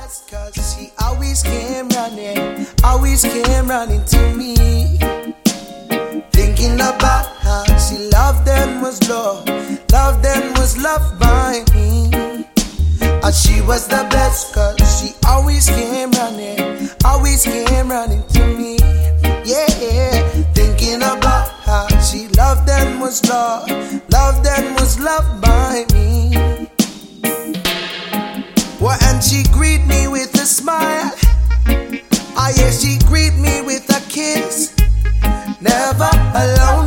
best, cause she always came running to me. Thinking about how she loved and was loved by me. She was the best, cause she always came running to me. Yeah, thinking about how she loved and was loved by me. Well, and she greet me with a smile. Ah, yeah, she greet me with a kiss. Never alone.